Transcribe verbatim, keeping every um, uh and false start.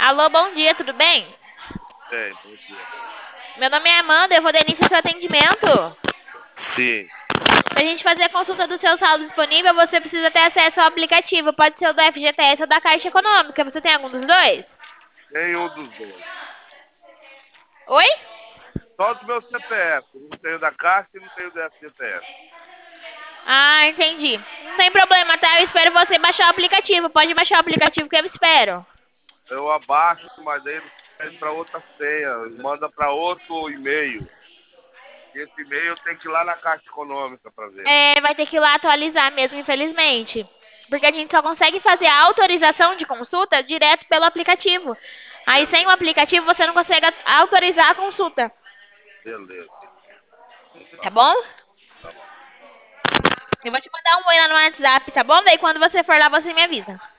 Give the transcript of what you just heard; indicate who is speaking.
Speaker 1: Alô, bom dia, tudo bem?
Speaker 2: Bem, bom dia.
Speaker 1: Meu nome é Amanda, eu vou dar início ao seu atendimento.
Speaker 2: Sim,
Speaker 1: Para a gente fazer a consulta do seu saldo disponível, você precisa ter acesso ao aplicativo. Pode ser o do F G T S ou da Caixa Econômica. Você tem algum dos dois?
Speaker 2: nenhum dos dois.
Speaker 1: Oi?
Speaker 2: Só do meu C P F. Não tenho da Caixa e não tenho do F G T S.
Speaker 1: Ah, entendi. Não tem problema, tá? Eu espero você baixar o aplicativo. Pode baixar o aplicativo que eu espero.
Speaker 2: Eu abaixo, mas aí ele pede para outra senha, manda para outro e-mail. E esse e-mail tem que ir lá na Caixa Econômica para ver.
Speaker 1: É, vai ter que ir lá atualizar mesmo, infelizmente. Porque a gente só consegue fazer a autorização de consulta direto pelo aplicativo. Aí, sem o
Speaker 2: Beleza,
Speaker 1: aplicativo, você não consegue a- autorizar a consulta.
Speaker 2: beleza.
Speaker 1: Tá
Speaker 2: Tá bom,
Speaker 1: bom?
Speaker 2: tá bom.
Speaker 1: Eu vou te mandar um oi lá no WhatsApp, tá bom? Daí quando você for lá, você me avisa.